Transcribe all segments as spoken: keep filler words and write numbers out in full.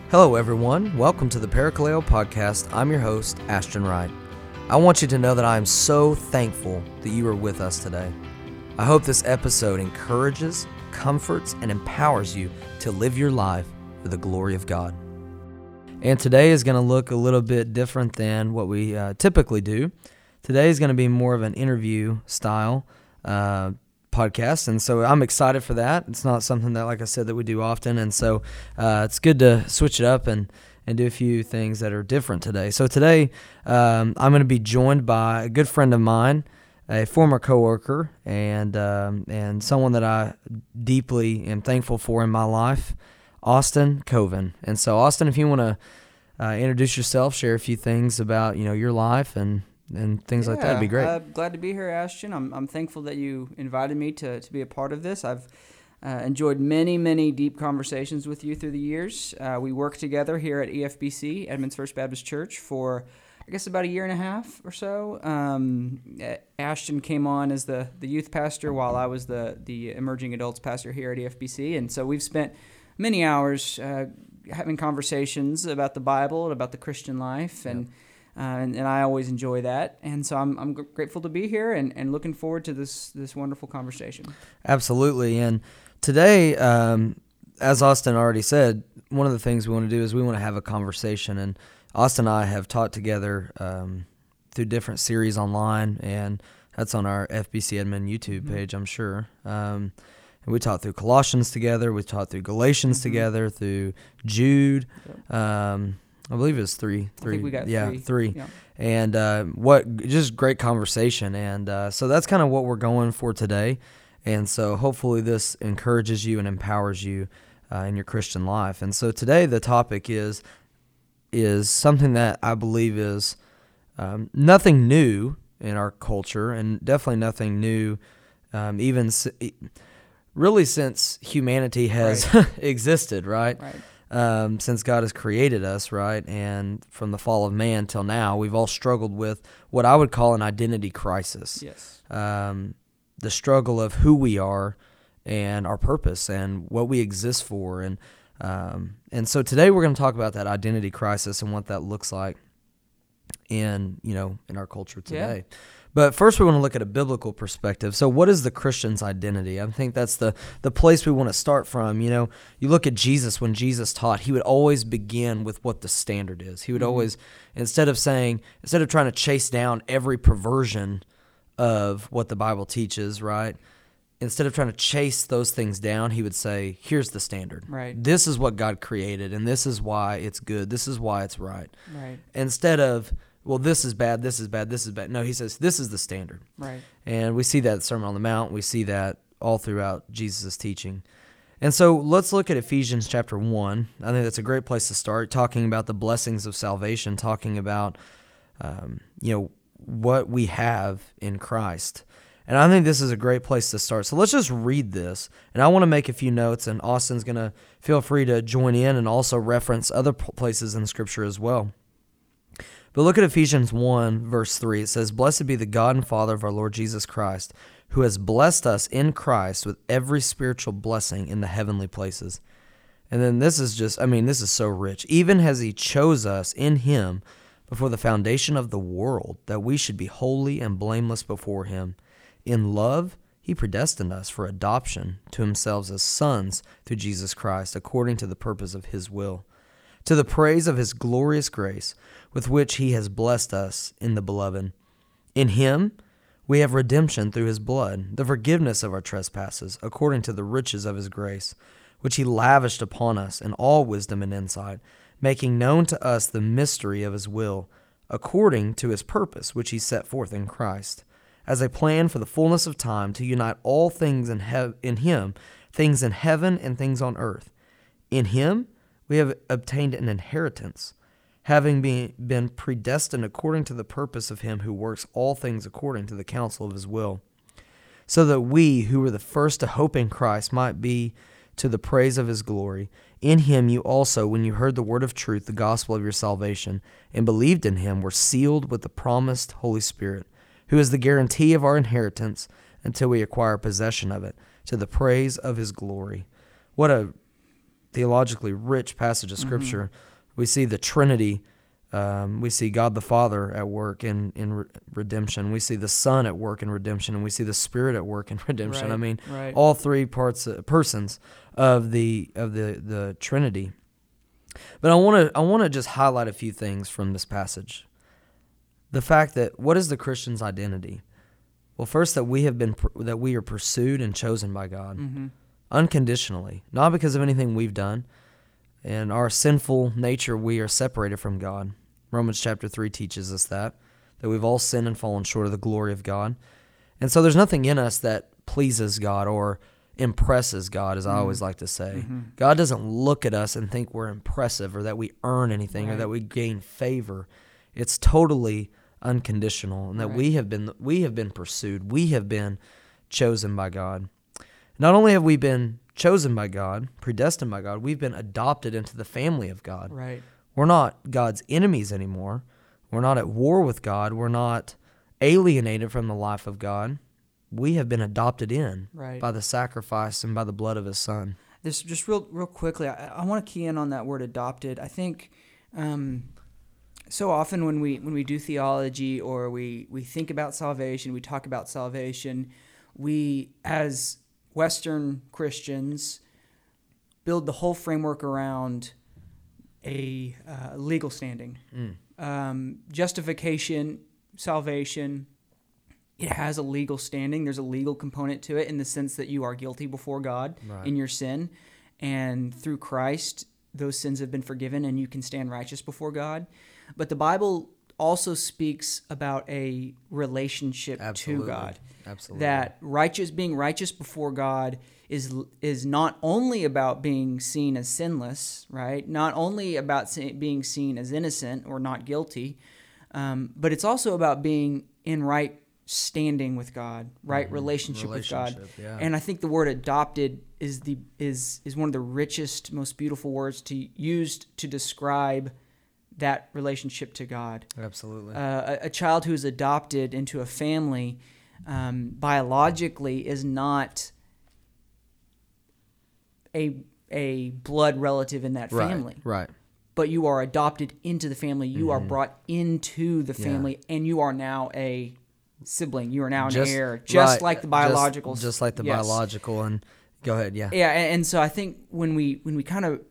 Hello, everyone. Welcome to the Parakaleo Podcast. I'm your host, Ashton Wright. I want you to know that I am so thankful that you are with us today. I hope this episode encourages, comforts, and empowers you to live your life for the glory of God. And today is going to look a little bit different than what we uh, typically do. Today is going to be more of an interview style uh, podcast, and so I'm excited for that. It's not something that, like I said, that we do often, and so uh, it's good to switch it up and, and do a few things that are different today. So today um, I'm going to be joined by a good friend of mine, a former coworker, and um, and someone that I deeply am thankful for in my life, Austin Coven. And so, Austin, if you want to uh, introduce yourself, share a few things about you know your life and and things yeah, like that, would be great. Uh, glad to be here, Ashton. I'm I'm thankful that you invited me to, to be a part of this. I've uh, enjoyed many, many deep conversations with you through the years. Uh, we worked together here at E F B C, Edmonds First Baptist Church, for I guess about a year and a half or so. Um, Ashton came on as the, the youth pastor while I was the, the emerging adults pastor here at E F B C, and so we've spent many hours uh, having conversations about the Bible and about the Christian life, and yep. Uh, and, and I always enjoy that, and so I'm I'm grateful to be here and, and looking forward to this this wonderful conversation. Absolutely, and today, um, as Austin already said, one of the things we want to do is we want to have a conversation, and Austin and I have taught together um, through different series online, and that's on our F B C Edmond YouTube mm-hmm. page, I'm sure. Um, and we taught through Colossians together, we taught through Galatians mm-hmm. together, through Jude. Yep. Um, I believe it was three. three. I think we got yeah, three. three. Yeah. And uh, what just great conversation. And uh, so that's kind of what we're going for today. And so hopefully this encourages you and empowers you uh, in your Christian life. And so today the topic is is something that I believe is um, nothing new in our culture, and definitely nothing new um, even si- really since humanity has right. existed, right? Right. Um, since God has created us, right, and from the fall of man till now, we've all struggled with what I would call an identity crisis. Yes. Um, the struggle of who we are and our purpose and what we exist for, and um, and so today we're going to talk about that identity crisis and what that looks like in you know in our culture today. Yeah. But first we want to look at a biblical perspective. So what is the Christian's identity? I think that's the, the place we want to start from. You know, you look at Jesus, when Jesus taught, he would always begin with what the standard is. He would mm-hmm. always, instead of saying, instead of trying to chase down every perversion of what the Bible teaches, right? Instead of trying to chase those things down, he would say, here's the standard. Right. This is what God created, and this is why it's good. This is why it's right. Right. Instead of, well, this is bad, this is bad, this is bad. No, he says, this is the standard. Right. And we see that in Sermon on the Mount. We see that all throughout Jesus' teaching. And so let's look at Ephesians chapter one. I think that's a great place to start, talking about the blessings of salvation, talking about, um, you know, what we have in Christ. And I think this is a great place to start. So let's just read this. And I want to make a few notes, and Austin's going to feel free to join in and also reference other places in Scripture as well. But look at Ephesians one, verse three. It says, "Blessed be the God and Father of our Lord Jesus Christ, who has blessed us in Christ with every spiritual blessing in the heavenly places." And then this is just, I mean, this is so rich. "Even as he chose us in him before the foundation of the world, that we should be holy and blameless before him. In love, he predestined us for adoption to himself as sons through Jesus Christ, according to the purpose of his will, to the praise of his glorious grace, with which he has blessed us in the Beloved. In him we have redemption through his blood, the forgiveness of our trespasses, according to the riches of his grace, which he lavished upon us in all wisdom and insight, making known to us the mystery of his will, according to his purpose, which he set forth in Christ, as a plan for the fullness of time, to unite all things in, he- in him, things in heaven and things on earth. In him we have obtained an inheritance, having been, been predestined according to the purpose of him who works all things according to the counsel of his will, so that we, who were the first to hope in Christ, might be to the praise of his glory. In him you also, when you heard the word of truth, the gospel of your salvation, and believed in him, were sealed with the promised Holy Spirit, who is the guarantee of our inheritance until we acquire possession of it, to the praise of his glory." What a theologically rich passage of Scripture. Mm-hmm. We see the Trinity. Um, we see God the Father at work in, in re- redemption. We see the Son at work in redemption, and we see the Spirit at work in redemption. Right, I mean, right. all three parts, uh, persons of the of the, the Trinity. But I want to I want to just highlight a few things from this passage. The fact that what is the Christian's identity? Well, first that we have been that we are pursued and chosen by God mm-hmm. unconditionally, not because of anything we've done. In our sinful nature, we are separated from God. Romans chapter three teaches us that, that we've all sinned and fallen short of the glory of God. And so there's nothing in us that pleases God or impresses God, as mm-hmm. I always like to say. Mm-hmm. God doesn't look at us and think we're impressive or that we earn anything right. or that we gain favor. It's totally unconditional, and that right. we have been we have been pursued. We have been chosen by God. Not only have we been chosen by God, predestined by God, we've been adopted into the family of God. Right. We're not God's enemies anymore. We're not at war with God. We're not alienated from the life of God. We have been adopted in right. by the sacrifice and by the blood of His Son. This just real, real quickly. I, I want to key in on that word "adopted." I think um, so often when we when we do theology or we we think about salvation, we talk about salvation. We, as Western Christians, build the whole framework around a uh, legal standing, mm. um, justification, salvation. It has a legal standing. There's a legal component to it in the sense that you are guilty before God right. in your sin. And through Christ, those sins have been forgiven and you can stand righteous before God. But the Bible also speaks about a relationship Absolutely. to God. Absolutely. That righteous, being righteous before God is is not only about being seen as sinless, right? Not only about being seen as innocent or not guilty, um, but it's also about being in right standing with God, right mm-hmm. relationship, relationship with God. Yeah. And I think the word adopted is the is is one of the richest, most beautiful words to used to describe that relationship to God. Absolutely. Uh, a, a child who is adopted into a family um, biologically is not a a blood relative in that family. Right. right. But you are adopted into the family. You mm-hmm. are brought into the family, yeah. and you are now a sibling. You are now an just, heir, just right. like the biological. Just, just like the yes. biological. And go ahead, yeah. Yeah, and, and so I think when we when we kind of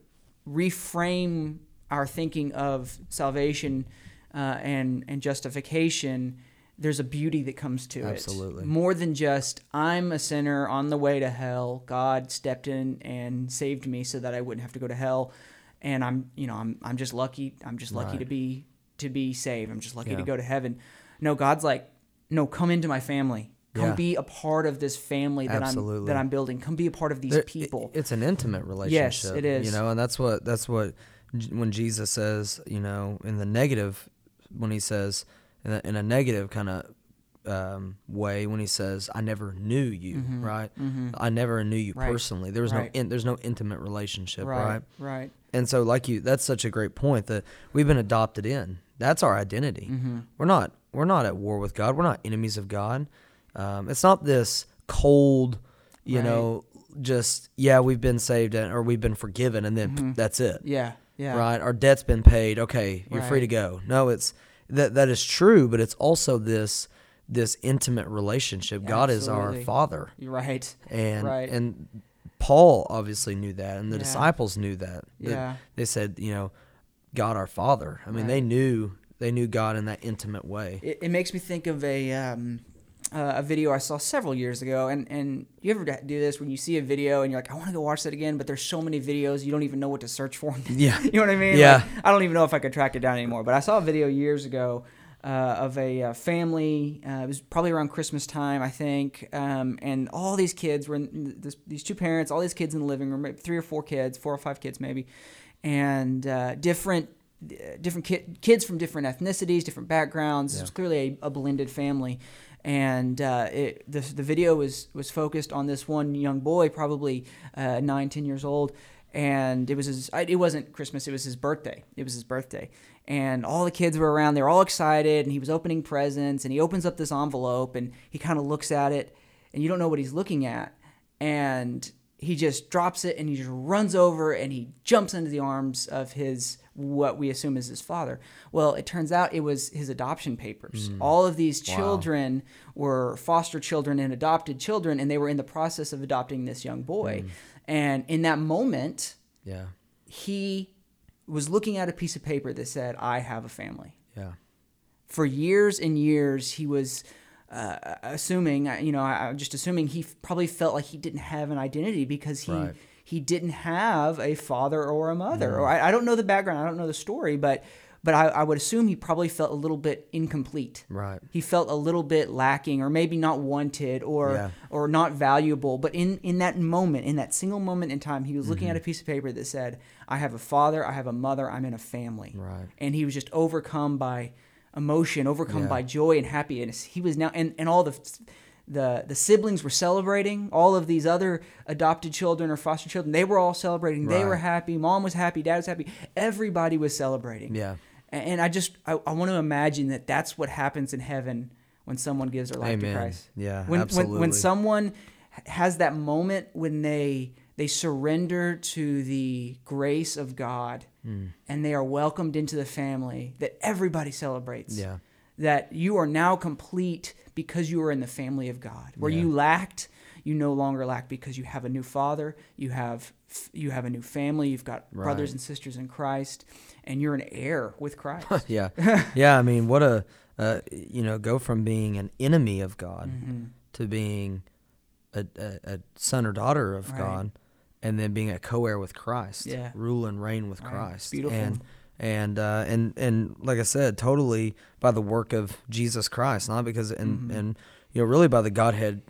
reframe our thinking of salvation uh, and and justification, there's a beauty that comes to Absolutely. it. Absolutely. More than just, I'm a sinner on the way to hell. God stepped in and saved me so that I wouldn't have to go to hell. And I'm, you know, I'm I'm just lucky. I'm just lucky right. to be to be saved. I'm just lucky yeah. to go to heaven. No, God's like, no, come into my family. Come yeah. be a part of this family that Absolutely. I'm that I'm building. Come be a part of these there, people. It's an intimate relationship. Yes, it is. You know, and that's what that's what when Jesus says, you know, in the negative, when he says in a, in a negative kind of um, way, when he says, "I never knew you," mm-hmm. right? Mm-hmm. I never knew you right. personally. There was right. no in, there's no intimate relationship, right. right? Right. And so, like you, that's such a great point that we've been adopted in. That's our identity. Mm-hmm. We're not we're not at war with God. We're not enemies of God. Um, it's not this cold, you right. know, just yeah, we've been saved and, or we've been forgiven, and then mm-hmm. that's it. Yeah. Yeah. Right. Our debt's been paid. Okay, you're right. free to go. No, it's that that is true, but it's also this this intimate relationship. Yeah, God absolutely. is our Father. You're right. And right. and Paul obviously knew that, and the yeah. disciples knew that. Yeah. They said, you know, God our Father. I mean, right. they knew they knew God in that intimate way. It, it makes me think of a um, uh, a video I saw several years ago, and, and you ever do this when you see a video and you're like, I want to go watch that again, but there's so many videos you don't even know what to search for. Yeah. You know what I mean? Yeah. Like, I don't even know if I could track it down anymore. But I saw a video years ago uh, of a uh, family. Uh, it was probably around Christmas time, I think, um, and all these kids were in this, these two parents, all these kids in the living room, three or four kids, four or five kids maybe, and uh, different. different ki- kids from different ethnicities, different backgrounds. Yeah. It was clearly a, a blended family. And uh, it, the, the video was, was focused on this one young boy, probably uh, nine, ten years old. And it was his, it wasn't Christmas, it was his birthday. It was his birthday. And all the kids were around, they were all excited, and he was opening presents, and he opens up this envelope, and he kind of looks at it, and you don't know what he's looking at. And he just drops it and he just runs over and he jumps into the arms of his, what we assume is his father. Well, it turns out it was his adoption papers. Mm. All of these children wow. were foster children and adopted children, and they were in the process of adopting this young boy. Mm. And in that moment, yeah, he was looking at a piece of paper that said, I have a family. Yeah. For years and years, he was uh, assuming, you know, I, just assuming he f- probably felt like he didn't have an identity because he right. he didn't have a father or a mother. Mm. Or I, I don't know the background, I don't know the story, but but I, I would assume he probably felt a little bit incomplete. Right. He felt a little bit lacking, or maybe not wanted, or yeah. or not valuable. But in, in that moment, in that single moment in time, he was looking mm-hmm. at a piece of paper that said, I have a father, I have a mother, I'm in a family. Right. And he was just overcome by emotion, overcome yeah. by joy and happiness. He was now, and, and all the the the siblings were celebrating. All of these other adopted children or foster children, they were all celebrating. Right. They were happy. Mom was happy. Dad was happy. Everybody was celebrating. Yeah. And I just, I, I want to imagine that that's what happens in heaven when someone gives their life Amen. to Christ. Yeah, when, absolutely. When, when someone has that moment when they they surrender to the grace of God mm. and they are welcomed into the family that everybody celebrates. Yeah. That you are now complete because you are in the family of God. Where yeah. you lacked, you no longer lack because you have a new father, you have you have a new family, you've got right. brothers and sisters in Christ, and you're an heir with Christ. yeah. Yeah, I mean, what a, uh, you know, go from being an enemy of God mm-hmm. to being a, a, a son or daughter of right. God, and then being a co-heir with Christ, yeah. rule and reign with right. Christ. Beautiful. And and uh, and and like I said, totally by the work of Jesus Christ, not because and mm-hmm. and you know really by the Godhead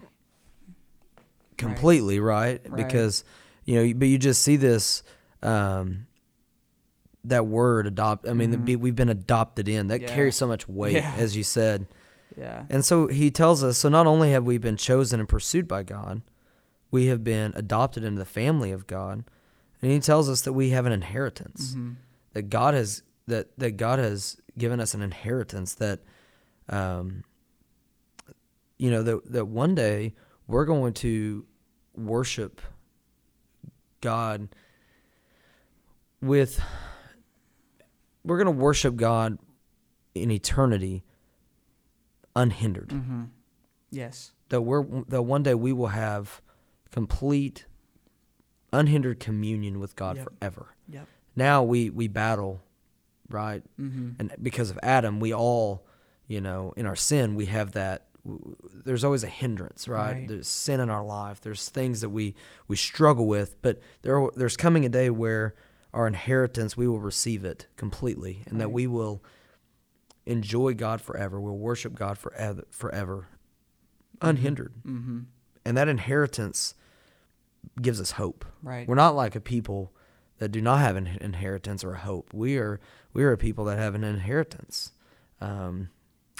completely, right? right? right. Because you know, but you just see this um, that word adopt. I mean, mm-hmm. the, we've been adopted in. That yeah. carries so much weight, yeah. as you said. Yeah. And so he tells us. So not only have we been chosen and pursued by God, we have been adopted into the family of God, and he tells us that we have an inheritance. Mm-hmm. That God has that that God has given us an inheritance that, um, you know, that that one day we're going to worship God with. We're going to worship God in eternity, unhindered. Mm-hmm. Yes. That we're that one day we will have complete, unhindered communion with God yep. forever. Yep. Now we, we battle, right? Mm-hmm. And because of Adam, we all, you know, in our sin, we have that. There's always a hindrance, right? right? There's sin in our life. There's things that we, we struggle with, but there there's coming a day where our inheritance, we will receive it completely, and right. that we will enjoy God forever. We'll worship God forever, forever unhindered. Mm-hmm. And that inheritance gives us hope. Right. We're not like a people that do not have an inheritance or a hope. We are we are a people that have an inheritance. Um,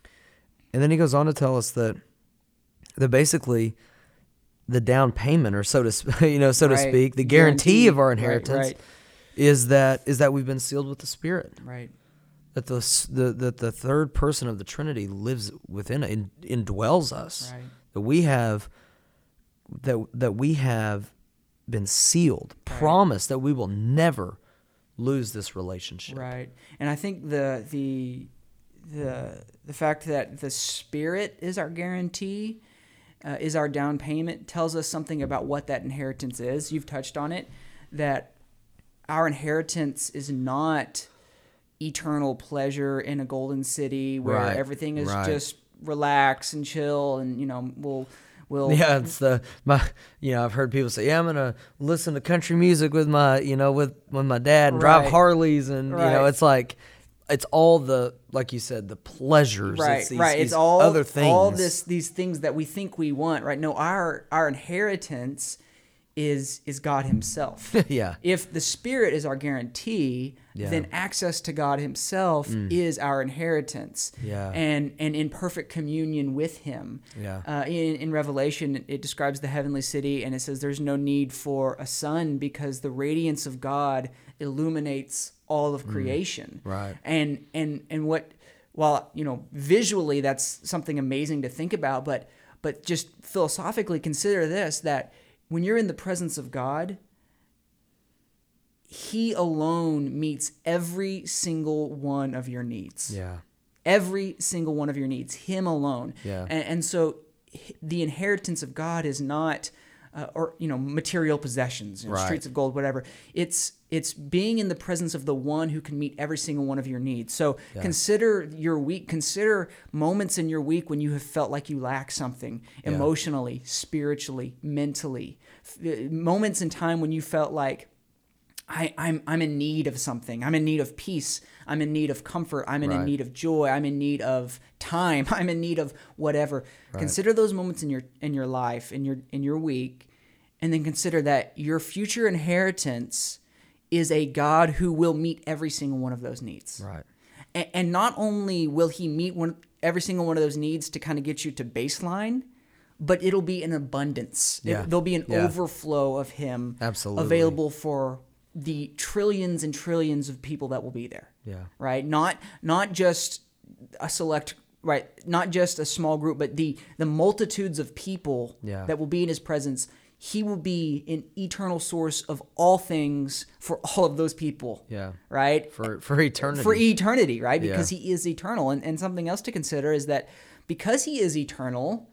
and then he goes on to tell us that that basically the down payment, or so to you know, so right. to speak, the guarantee, guarantee of our inheritance right, right. is that is that we've been sealed with the Spirit. Right. That the the that the third person of the Trinity lives within it, in, indwells us. Right. That we have that that we have been sealed, right. promised that we will never lose this relationship. Right. And I think the the the the fact that the Spirit is our guarantee, uh, is our down payment, tells us something about what that inheritance is. You've touched on it, that our inheritance is not eternal pleasure in a golden city where right. everything is right. just relax and chill, and you know we'll we'll yeah it's the my you know I've heard people say, yeah, I'm gonna listen to country music with my you know with with my dad and right. drive Harleys, and right. you know it's like it's all the, like you said, the pleasures, right it's these, right these it's all other things, all this these things that we think we want, right? No, our our inheritance is is God himself. yeah If the Spirit is our guarantee, yeah. then access to God himself mm. is our inheritance. Yeah. And and in perfect communion with him. Yeah. Uh, in, in Revelation, it describes the heavenly city, and it says there's no need for a sun because the radiance of God illuminates all of creation. Mm. Right. And and and what, while, you know, visually that's something amazing to think about, but but just philosophically consider this, that when you're in the presence of God, He alone meets every single one of your needs. Yeah. Every single one of your needs, Him alone. Yeah. And, and so the inheritance of God is not, uh, or you know, material possessions, you know, Right. streets of gold, whatever. It's it's being in the presence of the one who can meet every single one of your needs. So Yeah. consider your week. Consider moments in your week when you have felt like you lack something Yeah. emotionally, spiritually, mentally. F- moments in time when you felt like, I, I'm I'm in need of something. I'm in need of peace. I'm in need of comfort. I'm in, Right. in need of joy. I'm in need of time. I'm in need of whatever. Right. Consider those moments in your in your life, in your in your week, and then consider that your future inheritance is a God who will meet every single one of those needs. Right. And, and not only will He meet one every single one of those needs to kind of get you to baseline, but it'll be an abundance. It- Yeah. there'll be an Yeah. overflow of Him Absolutely. available for the trillions and trillions of people that will be there. Yeah. Right? Not not just a select right, not just a small group, but the the multitudes of people Yeah. that will be in His presence. He will be an eternal source of all things for all of those people. Yeah. Right? For for eternity. For eternity, right? Yeah. Because He is eternal. And and something else to consider is that because He is eternal,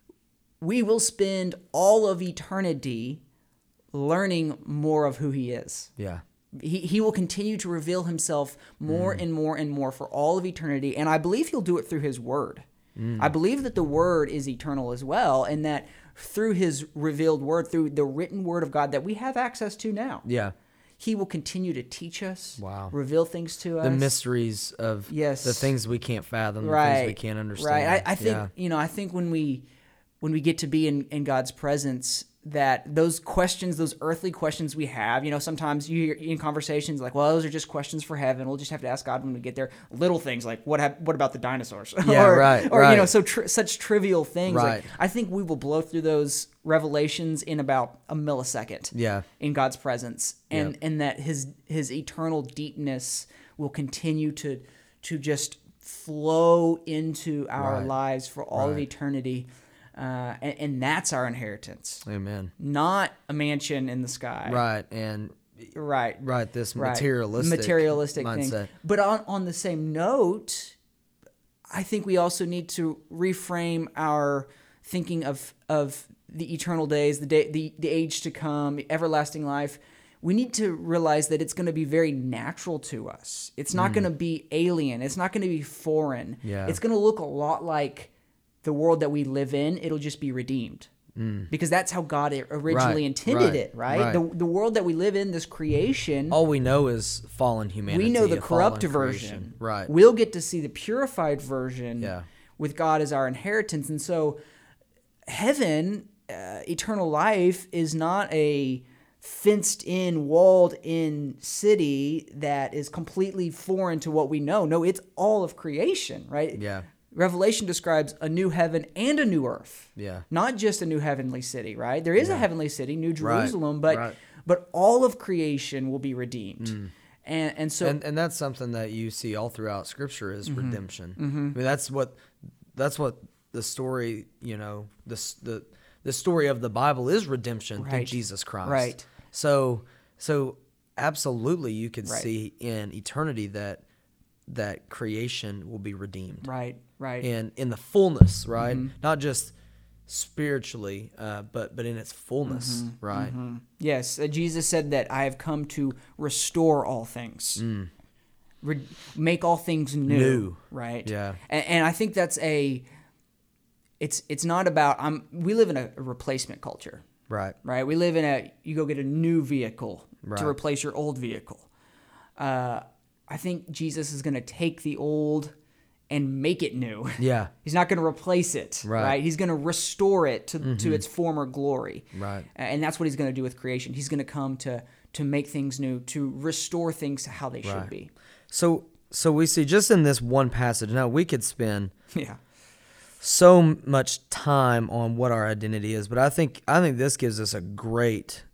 we will spend all of eternity learning more of who He is. Yeah. He, he will continue to reveal Himself more and more and more for all of eternity. And I believe He'll do it through His Word. I believe that the Word is eternal as well, and that through His revealed Word, through the written Word of God that we have access to now, Yeah. He will continue to teach us, Wow. reveal things to us. The mysteries of Yes. the things we can't fathom, the Right. things we can't understand. Right. I, I think Yeah. you know. I think when we when we get to be in, in God's presence, that those questions, those earthly questions we have, you know, sometimes you hear in conversations like, well, those are just questions for heaven. We'll just have to ask God when we get there. Little things like, what hap- what about the dinosaurs? Yeah, or, right, Or, you right. know, so tr- such trivial things. Like, Right. I think we will blow through those revelations in about a millisecond Yeah. in God's presence. And, Yep. and that his his eternal deepness will continue to to just flow into our Right. lives for all of Right. eternity. Uh, and, and that's our inheritance, Amen. not a mansion in the sky. Right. And Right. right, this Right. materialistic materialistic mindset. thing. But on, on the same note, I think we also need to reframe our thinking of of the eternal days, the day, the, the age to come, the everlasting life. We need to realize that it's going to be very natural to us. It's not going to be alien. It's not going to be foreign. Yeah. It's going to look a lot like the world that we live in. It'll just be redeemed. Because that's how God originally Right, intended right, it, right? right. The, the world that we live in, this creation, All we know is fallen humanity. we know the a fallen corrupt version. creation. Right. We'll get to see the purified version Yeah. with God as our inheritance. And so heaven, uh, eternal life, is not a fenced in, walled in city that is completely foreign to what we know. No, it's all of creation, right? Yeah. Revelation describes a new heaven and a new earth. Yeah. Not just a new heavenly city, right? There is a Yeah. heavenly city, New Right, Jerusalem, but right. but all of creation will be redeemed. And and so and and that's something that you see all throughout Scripture is Mm-hmm. redemption. I mean, that's what that's what the story, you know, the s- the the story of the Bible is redemption through Right. Jesus Christ. Right. So so absolutely, you could Right. see in eternity that that creation will be redeemed. right, right. And in the fullness, right? Mm-hmm. Not just spiritually, uh, but but in its fullness, Mm-hmm. right? Yes, uh, Jesus said that I have come to restore all things, Re- make all things new, Mm. New. right? Yeah. and, and I think that's a. It's it's not about. I'm. We live in a, a replacement culture, Right. right? We live in a. You go get a new vehicle Right. to replace your old vehicle. Uh, I think Jesus is going to take the old and make it new. Yeah. He's not going to replace it, Right. right? He's going to restore it to, to its former glory. Right. And that's what he's going to do with creation. He's going to come to to make things new, to restore things to how they should Right. be. So so we see just in this one passage. Now we could spend Yeah. so much time on what our identity is, but I think I think this gives us a great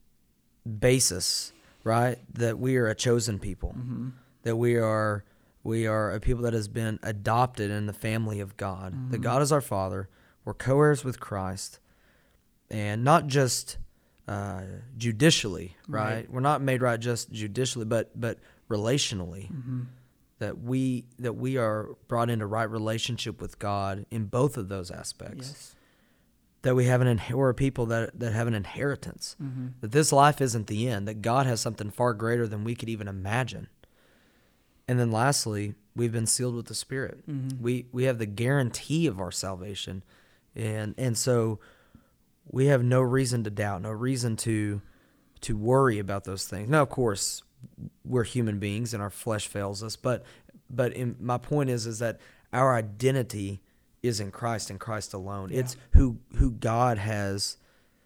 basis, right? That we are a chosen people. Mm-hmm. That we are we are a people that has been adopted in the family of God. Mm-hmm. That God is our Father. We're co-heirs with Christ, and not just uh, judicially, right? Right. We're not made right just judicially, but but relationally. Mm-hmm. That we that we are brought into right relationship with God in both of those aspects. Yes. That we have an inher- we're a people that that have an inheritance. Mm-hmm. That this life isn't the end. That God has something far greater than we could even imagine. And then lastly, we've been sealed with the Spirit. Mm-hmm. We we have the guarantee of our salvation, and and so we have no reason to doubt, no reason to to worry about those things. Now, of course, we're human beings and our flesh fails us, but but in, my point is is that our identity is in Christ and Christ alone. Yeah. It's who who God has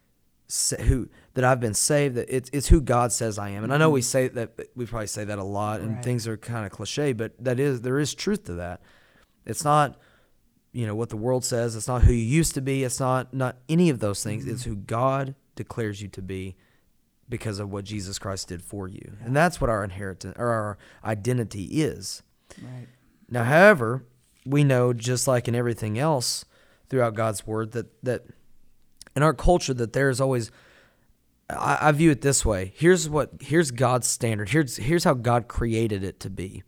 sa- who that I've been saved. That it's it's who God says I am. And I know we say that we probably say that a lot, and Right. things are kind of cliche, but that is there is truth to that. It's not, you know, what the world says. It's not who you used to be. It's not not any of those things. Mm-hmm. It's who God declares you to be because of what Jesus Christ did for you. And that's what our inheritance or our identity is. Right. Now, however, we know, just like in everything else throughout God's word, that, that in our culture that there's always, I, I view it this way. Here's what here's God's standard. Here's here's how God created it to be.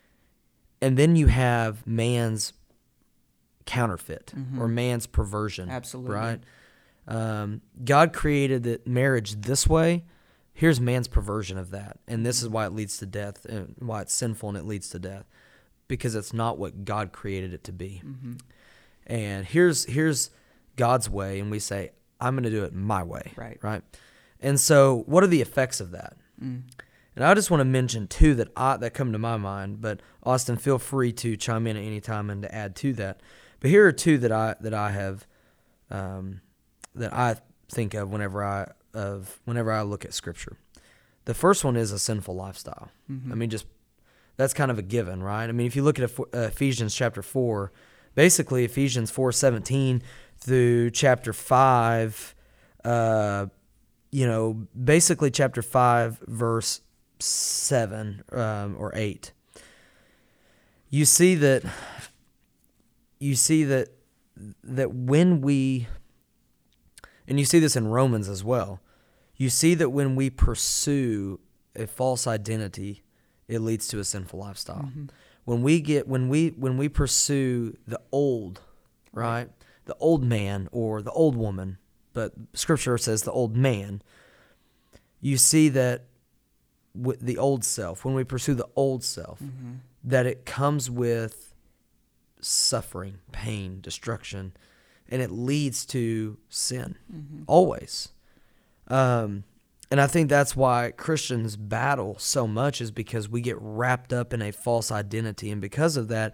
And then you have man's counterfeit Mm-hmm. or man's perversion. Absolutely. Right? Um, God created the marriage this way. Here's man's perversion of that. And this is why it leads to death and why it's sinful and it leads to death. Because it's not what God created it to be. Mm-hmm. And here's here's God's way, and we say, I'm going to do it my way. Right. Right? And so what are the effects of that? Mm. And I just want to mention two that I, that come to my mind, but Austin, feel free to chime in at any time and to add to that. But here are two that I that I have um, that I think of whenever I of whenever I look at Scripture. The first one is a sinful lifestyle. Mm-hmm. I mean, just that's kind of a given, right? I mean, if you look at Ephesians chapter four, basically Ephesians four seventeen through chapter five, uh, you know, basically chapter five verse seven um, or eight. You see that. You see that that when we, and you see this in Romans as well, you see that when we pursue a false identity, it leads to a sinful lifestyle. Mm-hmm. When we get when we when we pursue the old, right, Right. the old man or the old woman, but Scripture says the old man. You see that with the old self, when we pursue the old self, Mm-hmm. that it comes with suffering, pain, destruction, and it leads to sin, Mm-hmm. always. Um, and I think that's why Christians battle so much, is because we get wrapped up in a false identity, and because of that,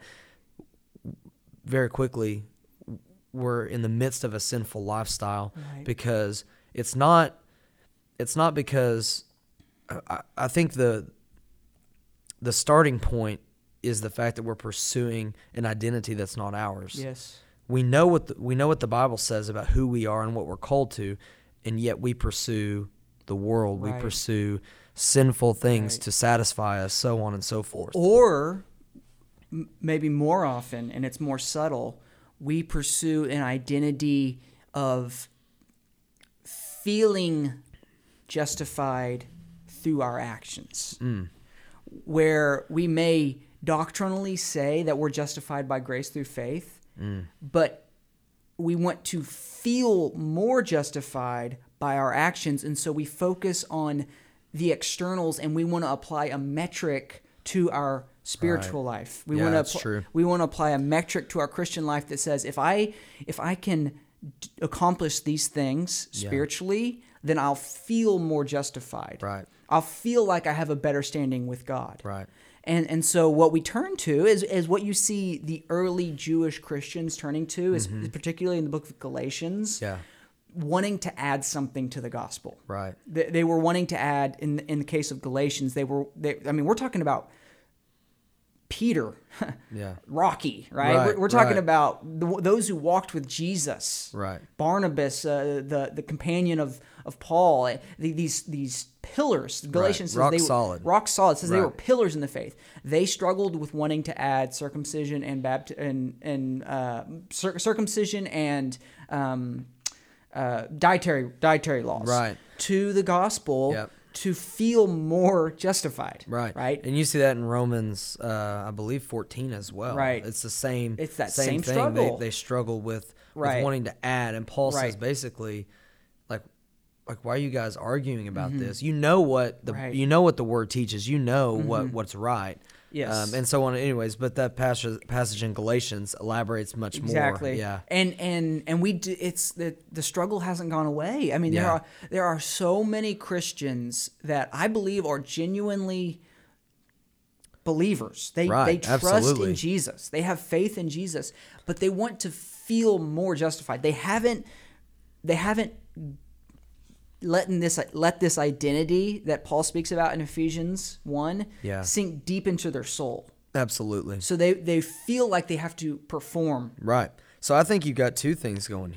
very quickly, we're in the midst of a sinful lifestyle. Right. Because it's not, it's not because I, I think the the starting point is the fact that we're pursuing an identity that's not ours. Yes. We know what the, we know what the Bible says about who we are and what we're called to, and yet we pursue the world. Right. We pursue sinful things Right. to satisfy us, so on and so forth. Or m- maybe more often, and it's more subtle, we pursue an identity of feeling justified through our actions, Mm. where we may doctrinally say that we're justified by grace through faith, Mm. but we want to feel more justified by our actions, and so we focus on the externals, and we want to apply a metric to our spiritual Right. life. We Yeah, want that's to true. we want to apply a metric to our Christian life that says, if I if I can d- accomplish these things Yeah. spiritually, then I'll feel more justified. Right. I'll feel like I have a better standing with God. Right. And and so what we turn to is is what you see the early Jewish Christians turning to, is, is particularly in the book of Galatians, Yeah. wanting to add something to the gospel. Right. They, they were wanting to add, in in the case of Galatians, they were they, I mean, we're talking about Peter, Yeah. Rocky, right? Right, we're, we're talking right. about the, those who walked with Jesus. Right. Barnabas, uh, the the companion of of Paul, uh, the, these these pillars. Galatians says Rock they were solid. rock solid. It says they Right. were pillars in the faith. They struggled with wanting to add circumcision and bapt- and and uh, cir- circumcision and um, uh, dietary dietary laws. Right. to the gospel Yep. to feel more justified. Right. Right. And you see that in Romans, uh, I believe, fourteen as well. Right. It's the same. It's that same, same thing. struggle. They, they struggle with, Right. with wanting to add. And Paul says Right. basically, like, like why are you guys arguing about this? You know what the Right. you know what the word teaches. You know what what's right. Yes. Um, and so on. Anyways, but that passage passage in Galatians elaborates much Exactly. more. Yeah. And and and we do, it's the the struggle hasn't gone away. I mean, there Yeah. are there are so many Christians that I believe are genuinely believers. They Right, they trust absolutely. in Jesus. They have faith in Jesus, but they want to feel more justified. They haven't they haven't letting this let this identity that Paul speaks about in Ephesians one Yeah. sink deep into their soul. Absolutely. So they they feel like they have to perform. Right. So I think you've got two things going